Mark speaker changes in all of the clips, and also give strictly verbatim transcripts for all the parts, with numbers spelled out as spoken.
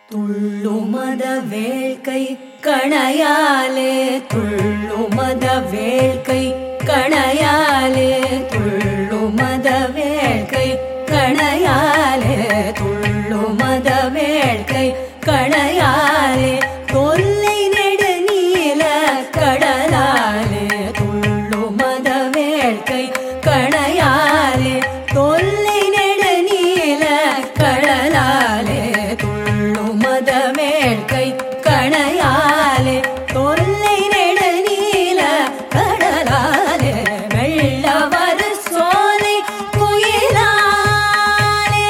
Speaker 1: துள்ளுமத வேள்கை கணையாலே துள்ளுமத வேள்கை கணையாலே துள்ளுமத வேள்கை கணையாலே துள்ளுமத வேள்கை கணையாலே தொல்லை நெடு நீல கடலாலே துள்ளுமத வேள்கை கணையாலே தொல்லை நெடு நீல கடலாலே துள்ளுமத வேள்கை கணையாலே தொல்லை நெடு நீல கடலாலே வெள்ளவர் சோலை குயிலாலே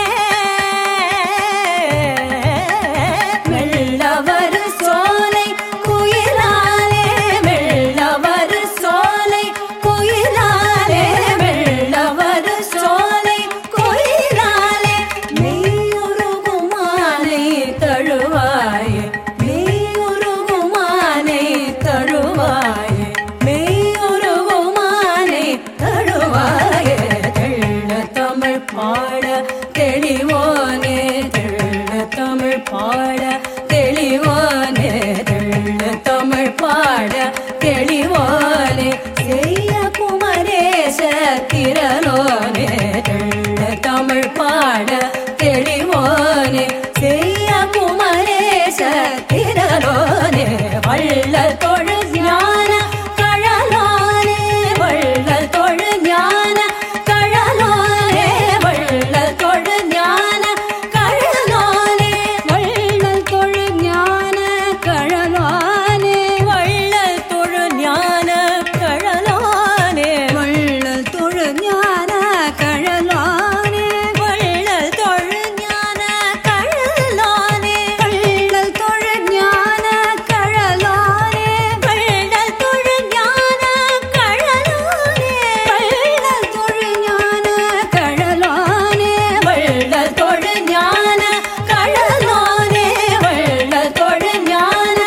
Speaker 1: வெள்ளவர் சோலை குயிலாலே வெள்ளவர் சோலை குயிலாலே வெள்ளவர் சோலை குயிலாலே மெய்யுருகுமானை தழுவாயே மெய்யுருகுமானை தழுவாயே மெய்யுருகுமானை தழுவாயே தெள்ள தமிழ் பாட தெளிவோனே தெள்ள தமிழ் பாட தெளிவோனே தெள்ள தமிழ் பாட தெளிவோனே செய்ய குமரேச திரளோனே தெள்ள தமிழ் பாட தெளிவோனே செய்ய குமரேச திரளோனே வள்ளல் தொழு ஞான கழலோனே வள்ளல் தொழு ஞான கழலோனே வள்ளல் தொழு ஞான கழலோனே வள்ளல் தொழு ஞான கழலோனே வள்ளல் தொழு ஞான கழலோனே வள்ளல் தொழு ஞான கழலோனே வள்ளல் தொழு ஞான கழலோனே வள்ளல் தொழு ஞான கழலோனே வள்ளல் தொழு ஞான கழலோனே வள்ளல் தொழு ஞான கழலோனே வள்ளல் தொழு ஞான கழலோனே வள்ளல் தொழு ஞான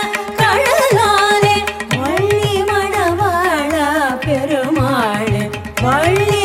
Speaker 1: கழலோனே வள்ளி மணவாள பெருமாளே வள்ளி